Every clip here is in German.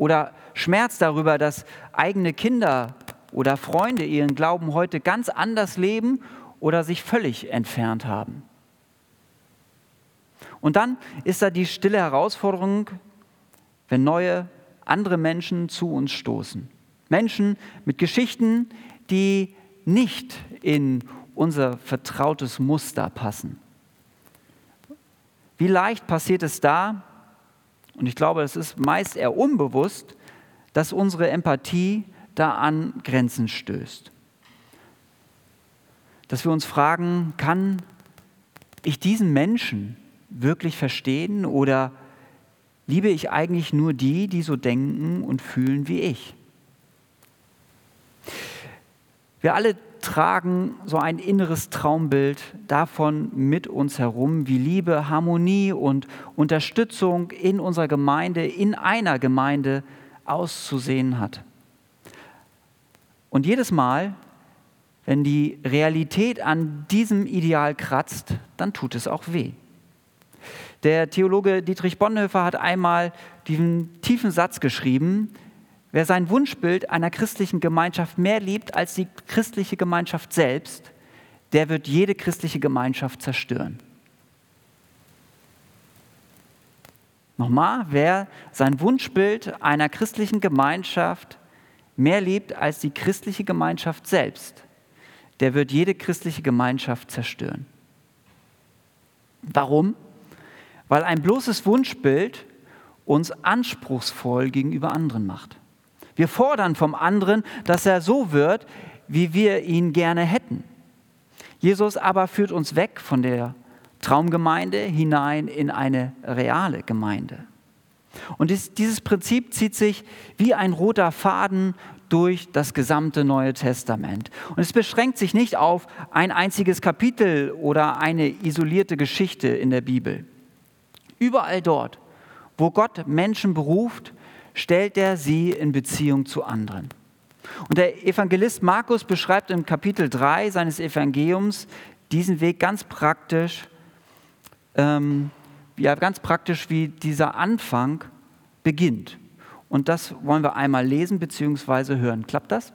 oder Schmerz darüber, dass eigene Kinder oder Freunde ihren Glauben heute ganz anders leben oder sich völlig entfernt haben. Und dann ist da die stille Herausforderung, wenn neue, andere Menschen zu uns stoßen. Menschen mit Geschichten, die nicht in unser vertrautes Muster passen. Wie leicht passiert es da, und ich glaube, es ist meist eher unbewusst, dass unsere Empathie da an Grenzen stößt. Dass wir uns fragen, kann ich diesen Menschen wirklich verstehen oder liebe ich eigentlich nur die, die so denken und fühlen wie ich? Wir alle tragen so ein inneres Traumbild davon mit uns herum, wie Liebe, Harmonie und Unterstützung in unserer Gemeinde, in einer Gemeinde auszusehen hat. Und jedes Mal, wenn die Realität an diesem Ideal kratzt, dann tut es auch weh. Der Theologe Dietrich Bonhoeffer hat einmal diesen tiefen Satz geschrieben: Wer sein Wunschbild einer christlichen Gemeinschaft mehr liebt als die christliche Gemeinschaft selbst, der wird jede christliche Gemeinschaft zerstören. Nochmal, wer sein Wunschbild einer christlichen Gemeinschaft mehr liebt als die christliche Gemeinschaft selbst, der wird jede christliche Gemeinschaft zerstören. Warum? Weil ein bloßes Wunschbild uns anspruchsvoll gegenüber anderen macht. Wir fordern vom anderen, dass er so wird, wie wir ihn gerne hätten. Jesus aber führt uns weg von der Traumgemeinde hinein in eine reale Gemeinde. Und dieses Prinzip zieht sich wie ein roter Faden durch das gesamte Neue Testament. Und es beschränkt sich nicht auf ein einziges Kapitel oder eine isolierte Geschichte in der Bibel. Überall dort, wo Gott Menschen beruft, stellt er sie in Beziehung zu anderen. Und der Evangelist Markus beschreibt im Kapitel 3 seines Evangeliums diesen Weg ganz praktisch, wie dieser Anfang beginnt. Und das wollen wir einmal lesen bzw. hören. Klappt das?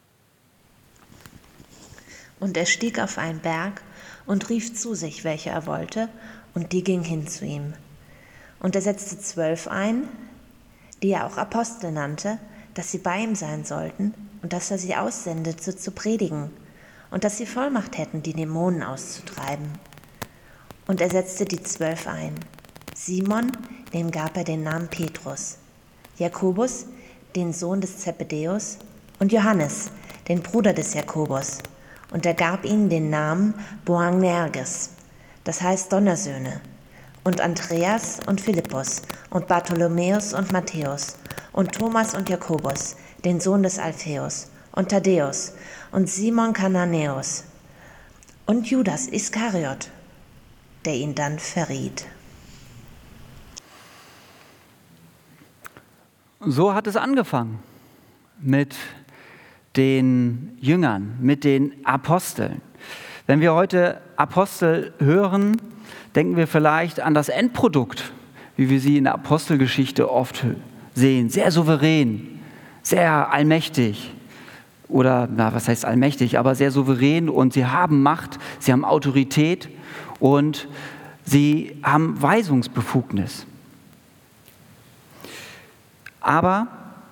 Und er stieg auf einen Berg und rief zu sich, welche er wollte, und die gingen hin zu ihm. Und er setzte 12 ein, die er auch Apostel nannte, dass sie bei ihm sein sollten und dass er sie aussendete zu predigen und dass sie Vollmacht hätten, die Dämonen auszutreiben. Und er setzte die 12 ein. Simon, dem gab er den Namen Petrus, Jakobus, den Sohn des Zebedäus, und Johannes, den Bruder des Jakobus. Und er gab ihnen den Namen Boanerges, das heißt Donnersöhne, und Andreas und Philippus und Bartholomäus und Matthäus und Thomas und Jakobus, den Sohn des Alpheus, und Thaddäus und Simon Kananäus und Judas Iskariot, der ihn dann verriet. So hat es angefangen mit den Jüngern, mit den Aposteln. Wenn wir heute Apostel hören, denken wir vielleicht an das Endprodukt, wie wir sie in der Apostelgeschichte oft sehen. Sehr souverän, sehr allmächtig. Oder, was heißt allmächtig, aber sehr souverän, und sie haben Macht, sie haben Autorität und sie haben Weisungsbefugnis. Aber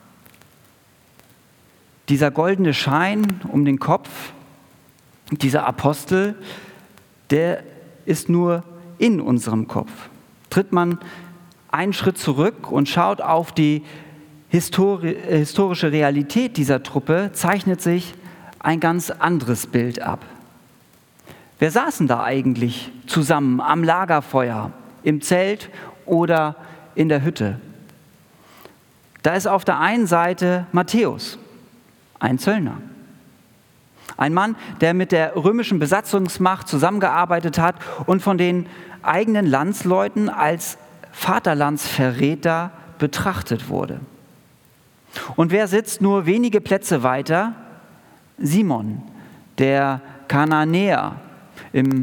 dieser goldene Schein um den Kopf, dieser Apostel, der ist nur in unserem Kopf. Tritt man einen Schritt zurück und schaut auf die historische Realität dieser Truppe, zeichnet sich ein ganz anderes Bild ab. Wer saßen da eigentlich zusammen am Lagerfeuer, im Zelt oder in der Hütte? Da ist auf der einen Seite Matthäus, ein Zöllner. Ein Mann, der mit der römischen Besatzungsmacht zusammengearbeitet hat und von den eigenen Landsleuten als Vaterlandsverräter betrachtet wurde. Und wer sitzt nur wenige Plätze weiter? Simon, der Kananäer. Wir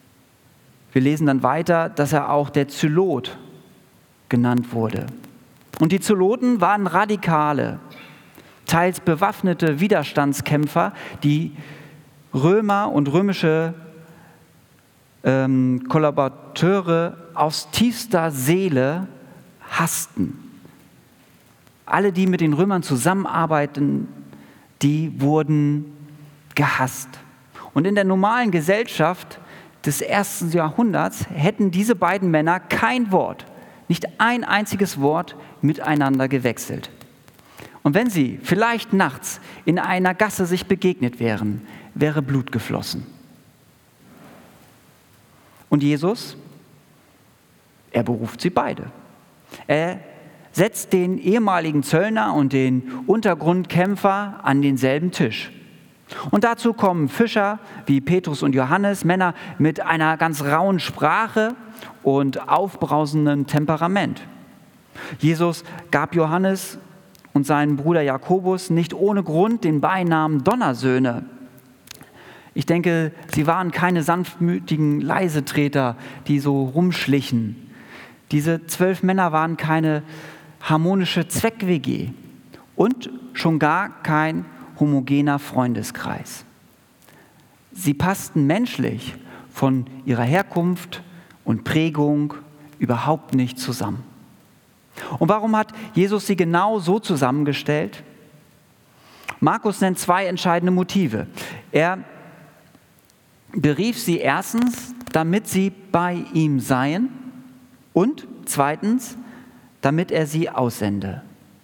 lesen dann weiter, dass er auch der Zylot genannt wurde. Und die Zeloten waren Radikale, teils bewaffnete Widerstandskämpfer, die Römer und römische Kollaborateure aus tiefster Seele hassten. Alle, die mit den Römern zusammenarbeiten, die wurden gehasst. Und in der normalen Gesellschaft des 1. Jahrhunderts hätten diese beiden Männer kein Wort, nicht ein einziges Wort miteinander gewechselt. Und wenn sie vielleicht nachts in einer Gasse sich begegnet wären, wäre Blut geflossen. Und Jesus, er beruft sie beide. Er setzt den ehemaligen Zöllner und den Untergrundkämpfer an denselben Tisch. Und dazu kommen Fischer wie Petrus und Johannes, Männer mit einer ganz rauen Sprache und aufbrausendem Temperament. Jesus gab Johannes und seinen Bruder Jakobus nicht ohne Grund den Beinamen Donnersöhne. Ich denke, sie waren keine sanftmütigen Leisetreter, die so rumschlichen. Diese 12 Männer waren keine harmonische Zweck-WG und schon gar kein homogener Freundeskreis. Sie passten menschlich von ihrer Herkunft und Prägung überhaupt nicht zusammen. Und warum hat Jesus sie genau so zusammengestellt? Markus nennt 2 entscheidende Motive. Er berief sie erstens, damit sie bei ihm seien, und zweitens, damit er sie aussende.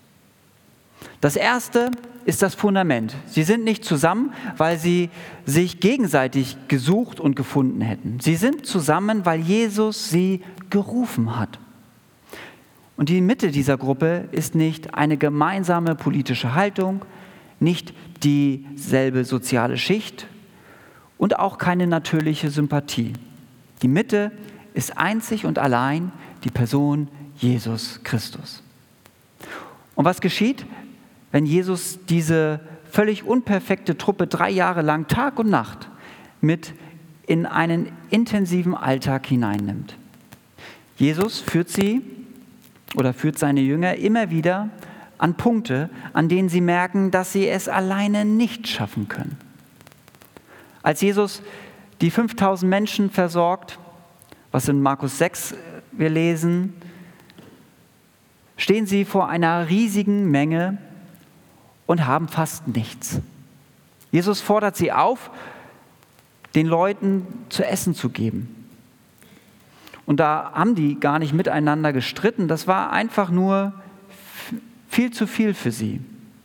Das erste ist das Fundament. Sie sind nicht zusammen, weil sie sich gegenseitig gesucht und gefunden hätten. Sie sind zusammen, weil Jesus sie gerufen hat. Und die Mitte dieser Gruppe ist nicht eine gemeinsame politische Haltung, nicht dieselbe soziale Schicht und auch keine natürliche Sympathie. Die Mitte ist einzig und allein die Person Jesus Christus. Und was geschieht, wenn Jesus diese völlig unperfekte Truppe 3 Jahre lang Tag und Nacht mit in einen intensiven Alltag hineinnimmt? Jesus führt seine Jünger immer wieder an Punkte, an denen sie merken, dass sie es alleine nicht schaffen können. Als Jesus die 5000 Menschen versorgt, was in Markus 6 wir lesen, stehen sie vor einer riesigen Menge und haben fast nichts. Jesus fordert sie auf, den Leuten zu essen zu geben. Und da haben die gar nicht miteinander gestritten, das war einfach nur viel zu viel für sie.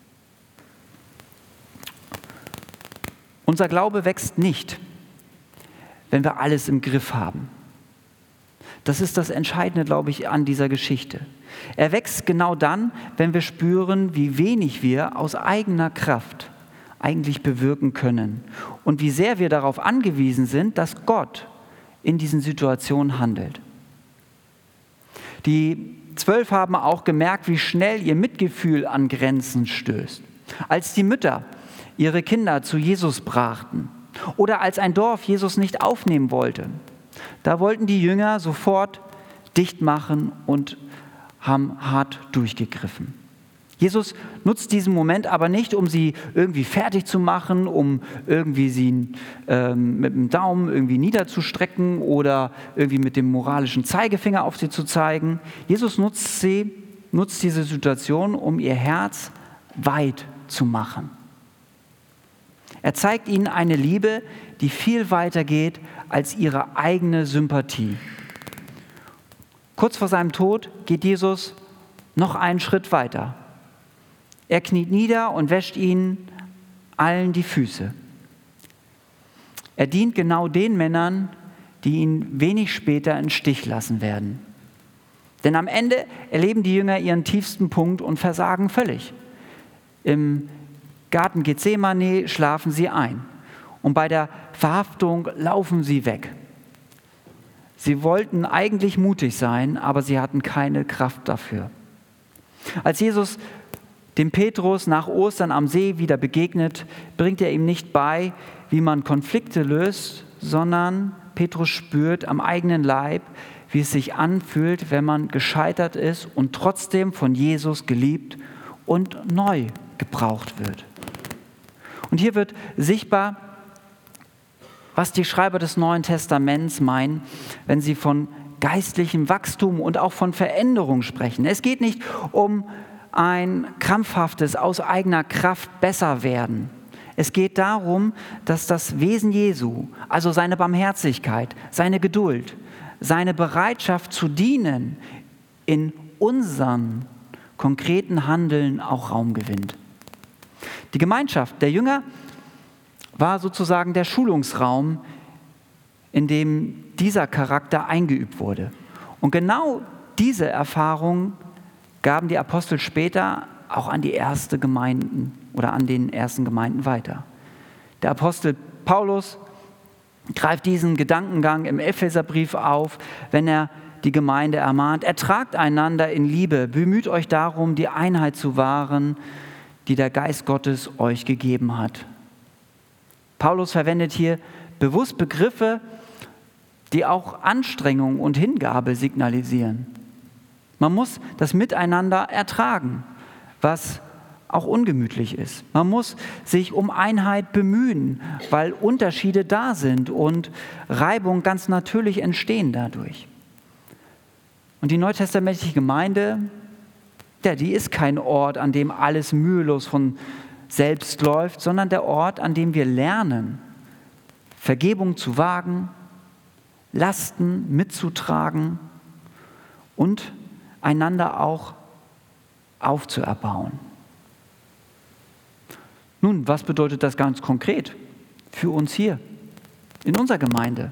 Unser Glaube wächst nicht, wenn wir alles im Griff haben. Das ist das Entscheidende, glaube ich, an dieser Geschichte. Er wächst genau dann, wenn wir spüren, wie wenig wir aus eigener Kraft eigentlich bewirken können und wie sehr wir darauf angewiesen sind, dass Gott in diesen Situationen handelt. Die 12 haben auch gemerkt, wie schnell ihr Mitgefühl an Grenzen stößt. Als die Mütter ihre Kinder zu Jesus brachten oder als ein Dorf Jesus nicht aufnehmen wollte, da wollten die Jünger sofort dicht machen und haben hart durchgegriffen. Jesus nutzt diesen Moment aber nicht, um sie irgendwie fertig zu machen, um irgendwie sie mit dem Daumen irgendwie niederzustrecken oder irgendwie mit dem moralischen Zeigefinger auf sie zu zeigen. Jesus nutzt diese Situation, um ihr Herz weit zu machen. Er zeigt ihnen eine Liebe, die viel weiter geht als ihre eigene Sympathie. Kurz vor seinem Tod geht Jesus noch einen Schritt weiter. Er kniet nieder und wäscht ihnen allen die Füße. Er dient genau den Männern, die ihn wenig später im Stich lassen werden. Denn am Ende erleben die Jünger ihren tiefsten Punkt und versagen völlig. Im Garten Gethsemane schlafen sie ein und bei der Verhaftung laufen sie weg. Sie wollten eigentlich mutig sein, aber sie hatten keine Kraft dafür. Als Jesus dem Petrus nach Ostern am See wieder begegnet, bringt er ihm nicht bei, wie man Konflikte löst, sondern Petrus spürt am eigenen Leib, wie es sich anfühlt, wenn man gescheitert ist und trotzdem von Jesus geliebt und neu gebraucht wird. Und hier wird sichtbar, was die Schreiber des Neuen Testaments meinen, wenn sie von geistlichem Wachstum und auch von Veränderung sprechen. Es geht nicht um ein krampfhaftes, aus eigener Kraft besser werden. Es geht darum, dass das Wesen Jesu, also seine Barmherzigkeit, seine Geduld, seine Bereitschaft zu dienen, in unserem konkreten Handeln auch Raum gewinnt. Die Gemeinschaft der Jünger war sozusagen der Schulungsraum, in dem dieser Charakter eingeübt wurde. Und genau diese Erfahrung gaben die Apostel später auch an die ersten Gemeinden oder an den ersten Gemeinden weiter. Der Apostel Paulus greift diesen Gedankengang im Epheserbrief auf, wenn er die Gemeinde ermahnt: Ertragt einander in Liebe, bemüht euch darum, die Einheit zu wahren, die der Geist Gottes euch gegeben hat. Paulus verwendet hier bewusst Begriffe, die auch Anstrengung und Hingabe signalisieren. Man muss das Miteinander ertragen, was auch ungemütlich ist. Man muss sich um Einheit bemühen, weil Unterschiede da sind und Reibung ganz natürlich entstehen dadurch. Und die neutestamentliche Gemeinde, die ist kein Ort, an dem alles mühelos von selbst läuft, sondern der Ort, an dem wir lernen, Vergebung zu wagen, Lasten mitzutragen und einander auch aufzuerbauen. Nun, was bedeutet das ganz konkret für uns hier in unserer Gemeinde?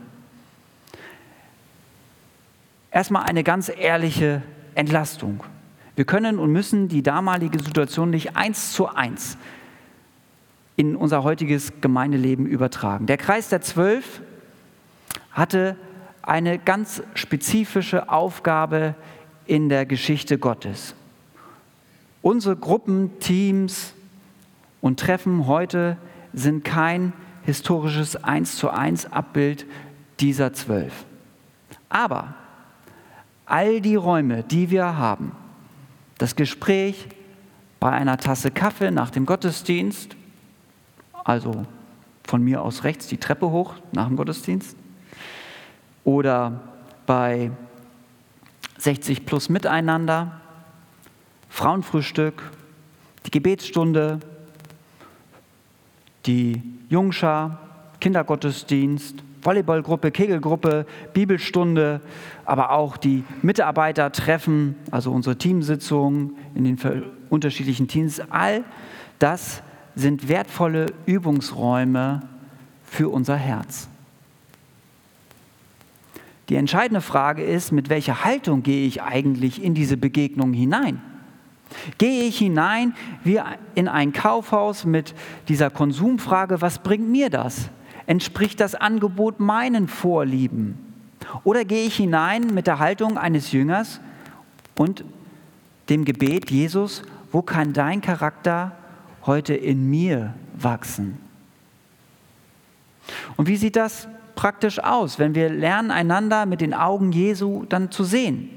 Erstmal eine ganz ehrliche Entlastung. Wir können und müssen die damalige Situation nicht 1:1 in unser heutiges Gemeindeleben übertragen. Der Kreis der 12 hatte eine ganz spezifische Aufgabe in der Geschichte Gottes. Unsere Gruppen, Teams und Treffen heute sind kein historisches 1:1 Abbild dieser 12. Aber all die Räume, die wir haben, das Gespräch bei einer Tasse Kaffee nach dem Gottesdienst, also von mir aus rechts die Treppe hoch nach dem Gottesdienst, oder bei 60 plus Miteinander, Frauenfrühstück, die Gebetsstunde, die Jungschar, Kindergottesdienst, Volleyballgruppe, Kegelgruppe, Bibelstunde, aber auch die Mitarbeitertreffen, also unsere Teamsitzungen in den unterschiedlichen Teams. All das sind wertvolle Übungsräume für unser Herz. Die entscheidende Frage ist, mit welcher Haltung gehe ich eigentlich in diese Begegnung hinein? Gehe ich hinein wie in ein Kaufhaus mit dieser Konsumfrage: Was bringt mir das? Entspricht das Angebot meinen Vorlieben? Oder gehe ich hinein mit der Haltung eines Jüngers und dem Gebet: Jesus, wo kann dein Charakter heute in mir wachsen? Und wie sieht das praktisch aus, wenn wir lernen, einander mit den Augen Jesu dann zu sehen?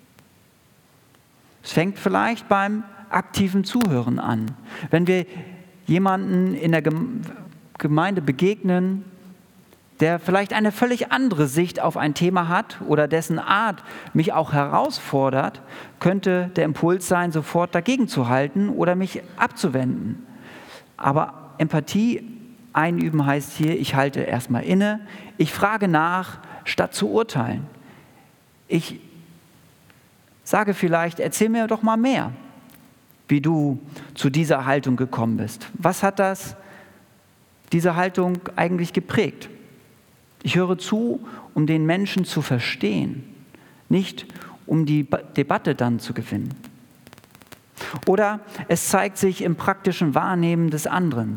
Es fängt vielleicht beim aktiven Zuhören an. Wenn wir jemanden in der Gemeinde begegnen, der vielleicht eine völlig andere Sicht auf ein Thema hat oder dessen Art mich auch herausfordert, könnte der Impuls sein, sofort dagegen zu halten oder mich abzuwenden. Aber Empathie einüben heißt hier, ich halte erstmal inne, ich frage nach, statt zu urteilen. Ich sage vielleicht: Erzähl mir doch mal mehr, wie du zu dieser Haltung gekommen bist. Was hat diese Haltung eigentlich geprägt? Ich höre zu, um den Menschen zu verstehen, nicht um die Debatte dann zu gewinnen. Oder es zeigt sich im praktischen Wahrnehmen des anderen.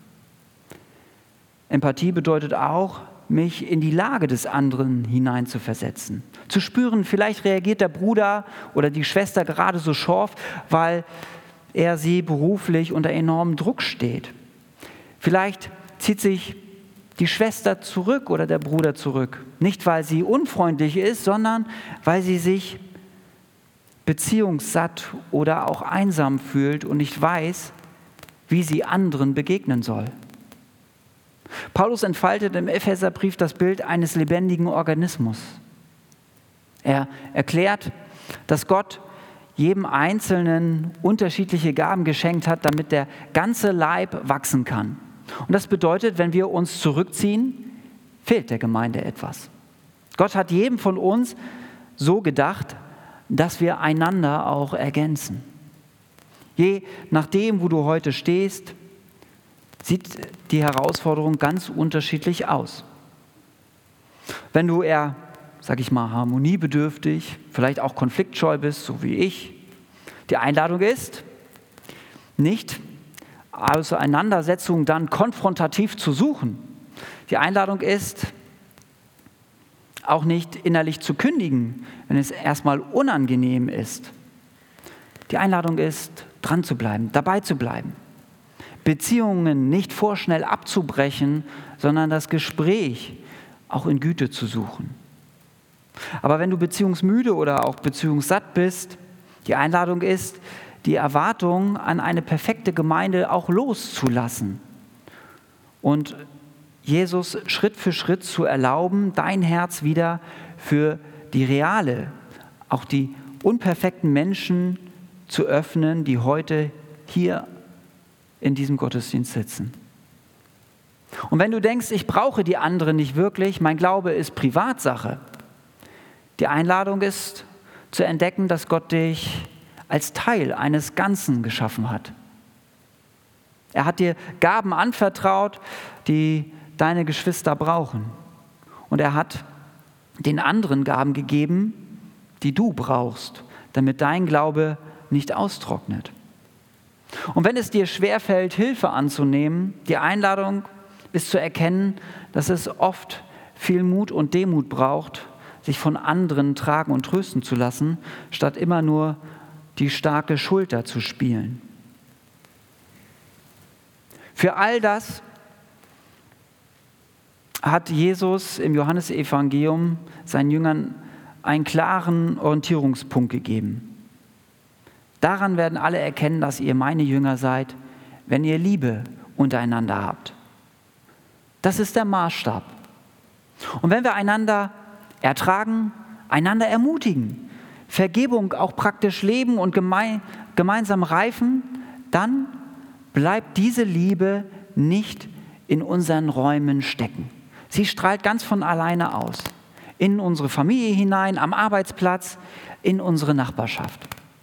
Empathie bedeutet auch, mich in die Lage des anderen hineinzuversetzen. Zu spüren, vielleicht reagiert der Bruder oder die Schwester gerade so schorf, weil sie beruflich unter enormem Druck steht. Vielleicht zieht sich die Schwester zurück oder der Bruder zurück. Nicht, weil sie unfreundlich ist, sondern weil sie sich beziehungssatt oder auch einsam fühlt und nicht weiß, wie sie anderen begegnen soll. Paulus entfaltet im Epheserbrief das Bild eines lebendigen Organismus. Er erklärt, dass Gott jedem Einzelnen unterschiedliche Gaben geschenkt hat, damit der ganze Leib wachsen kann. Und das bedeutet, wenn wir uns zurückziehen, fehlt der Gemeinde etwas. Gott hat jedem von uns so gedacht, dass wir einander auch ergänzen. Je nachdem, wo du heute stehst, sieht die Herausforderung ganz unterschiedlich aus. Wenn du eher, sag ich mal, harmoniebedürftig, vielleicht auch konfliktscheu bist, so wie ich, die Einladung ist, nicht Auseinandersetzungen dann konfrontativ zu suchen. Die Einladung ist, auch nicht innerlich zu kündigen, wenn es erstmal unangenehm ist. Die Einladung ist, dran zu bleiben, dabei zu bleiben. Beziehungen nicht vorschnell abzubrechen, sondern das Gespräch auch in Güte zu suchen. Aber wenn du beziehungsmüde oder auch beziehungssatt bist, die Einladung ist, die Erwartung an eine perfekte Gemeinde auch loszulassen und Jesus Schritt für Schritt zu erlauben, dein Herz wieder für die reale, auch die unperfekten Menschen zu öffnen, die heute hier in diesem Gottesdienst sitzen. Und wenn du denkst, ich brauche die anderen nicht wirklich, mein Glaube ist Privatsache, die Einladung ist, zu entdecken, dass Gott dich als Teil eines Ganzen geschaffen hat. Er hat dir Gaben anvertraut, die deine Geschwister brauchen. Und er hat den anderen Gaben gegeben, die du brauchst, damit dein Glaube nicht austrocknet. Und wenn es dir schwerfällt, Hilfe anzunehmen, die Einladung ist zu erkennen, dass es oft viel Mut und Demut braucht, sich von anderen tragen und trösten zu lassen, statt immer nur die starke Schulter zu spielen. Für all das hat Jesus im Johannesevangelium seinen Jüngern einen klaren Orientierungspunkt gegeben. Daran werden alle erkennen, dass ihr meine Jünger seid, wenn ihr Liebe untereinander habt. Das ist der Maßstab. Und wenn wir einander ertragen, einander ermutigen, Vergebung auch praktisch leben und gemeinsam reifen, dann bleibt diese Liebe nicht in unseren Räumen stecken. Sie strahlt ganz von alleine aus. In unsere Familie hinein, am Arbeitsplatz, in unsere Nachbarschaft.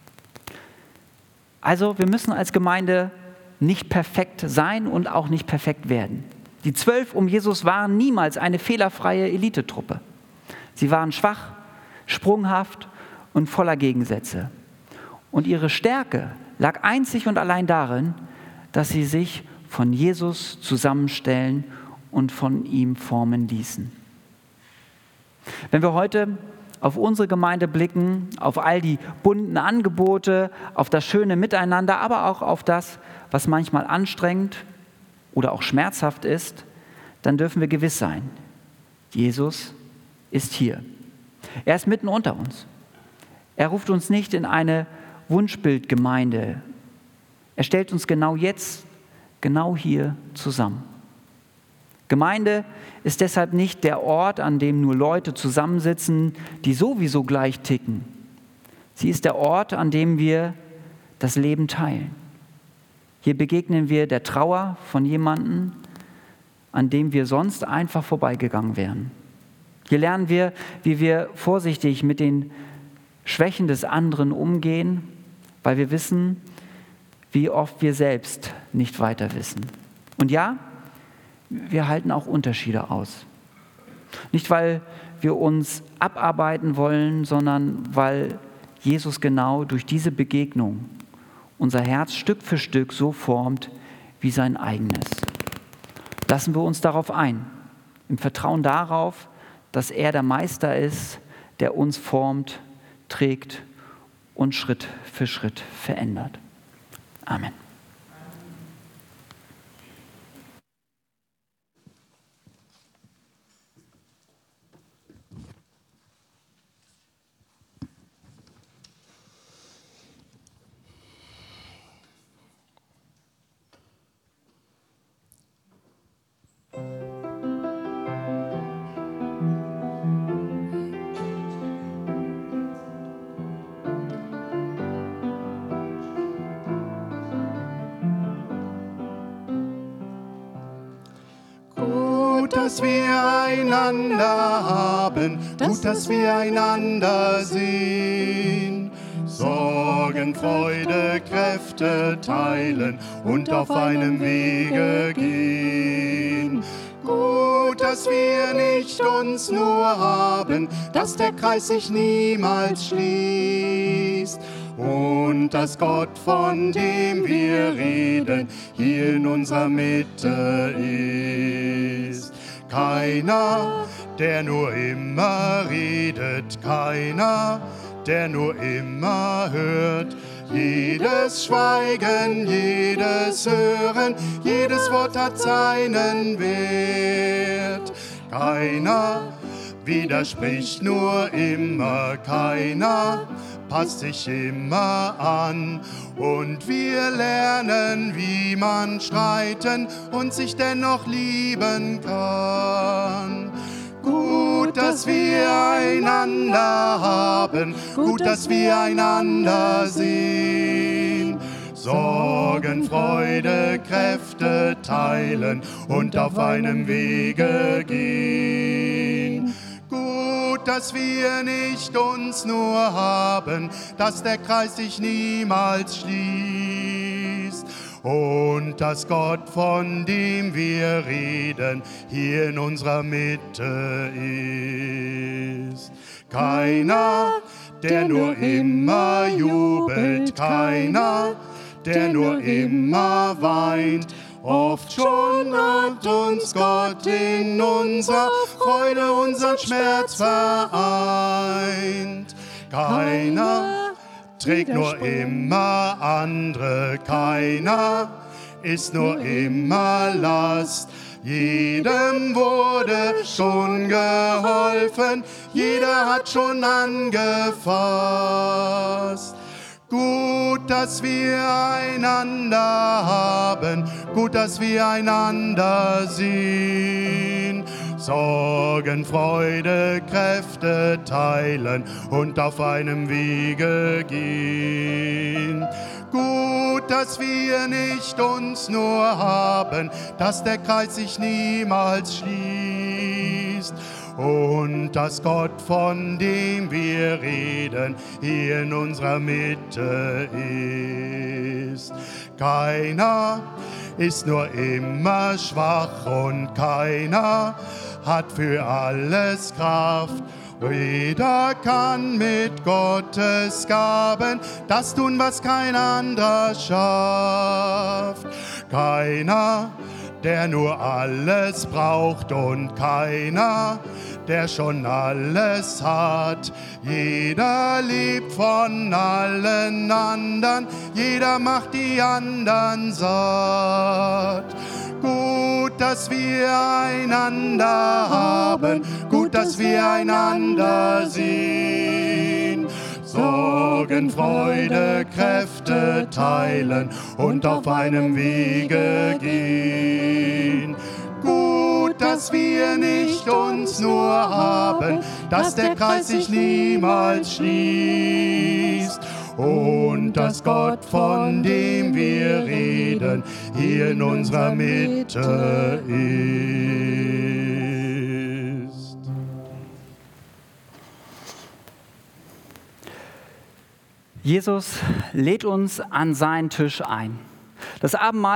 Also wir müssen als Gemeinde nicht perfekt sein und auch nicht perfekt werden. Die 12 um Jesus waren niemals eine fehlerfreie Elitetruppe. Sie waren schwach, sprunghaft und voller Gegensätze. Und ihre Stärke lag einzig und allein darin, dass sie sich von Jesus zusammenstellen und von ihm formen ließen. Wenn wir heute auf unsere Gemeinde blicken, auf all die bunten Angebote, auf das schöne Miteinander, aber auch auf das, was manchmal anstrengend oder auch schmerzhaft ist, dann dürfen wir gewiss sein, Jesus ist hier. Er ist mitten unter uns. Er ruft uns nicht in eine Wunschbildgemeinde. Er stellt uns genau jetzt, genau hier zusammen. Gemeinde ist deshalb nicht der Ort, an dem nur Leute zusammensitzen, die sowieso gleich ticken. Sie ist der Ort, an dem wir das Leben teilen. Hier begegnen wir der Trauer von jemandem, an dem wir sonst einfach vorbeigegangen wären. Hier lernen wir, wie wir vorsichtig mit den Schwächen des anderen umgehen, weil wir wissen, wie oft wir selbst nicht weiter wissen. Und ja, wir halten auch Unterschiede aus. Nicht, weil wir uns abarbeiten wollen, sondern weil Jesus genau durch diese Begegnung unser Herz Stück für Stück so formt wie sein eigenes. Lassen wir uns darauf ein, im Vertrauen darauf, dass er der Meister ist, der uns formt, trägt und Schritt für Schritt verändert. Amen. dass wir einander haben, gut, dass wir einander sehen. Sorgen, Freude, Kräfte teilen und auf einem Wege gehen. Gut, dass wir nicht uns nur haben, dass der Kreis sich niemals schließt. Und dass Gott, von dem wir reden, hier in unserer Mitte ist. Keiner, der nur immer redet, keiner, der nur immer hört. Jedes Schweigen, jedes Hören, jedes Wort hat seinen Wert. Keiner widerspricht nur immer, keiner passt sich immer an. Und wir lernen, wie man streiten und sich dennoch lieben kann. Gut, dass wir einander haben, gut, dass wir einander sehen. Sorgen, Freude, Kräfte teilen und auf einem Wege gehen. Gut, dass wir nicht uns nur haben, dass der Kreis sich niemals schließt. Und dass Gott, von dem wir reden, hier in unserer Mitte ist. Keiner, der nur immer jubelt, keiner, der nur immer weint. Oft schon hat uns Gott in unserer Freude unseren Schmerz vereint. Keiner trägt nur immer andere, keiner ist nur immer Last. Jedem wurde schon geholfen, jeder hat schon angefasst. Gut, dass wir einander haben, gut, dass wir einander sehen. Sorgen, Freude, Kräfte teilen und auf einem Wege gehen. Gut, dass wir nicht uns nur haben, dass der Kreis sich niemals schließt. Und dass Gott, von dem wir reden, hier in unserer Mitte ist. Keiner ist nur immer schwach und keiner hat für alles Kraft. Jeder kann mit Gottes Gaben das tun, was kein anderer schafft. Keiner, der nur alles braucht und keiner, der schon alles hat. Jeder lebt von allen anderen, jeder macht die anderen satt. Gut, dass wir einander haben, gut, dass wir einander sehen. Sorgen, Freude, Kräfte teilen und auf einem Wege gehen. Gut, dass wir nicht uns nur haben, dass der Kreis sich niemals schließt. Und dass Gott, von dem wir reden, hier in unserer Mitte ist. Jesus lädt uns an seinen Tisch ein. Das Abendmahl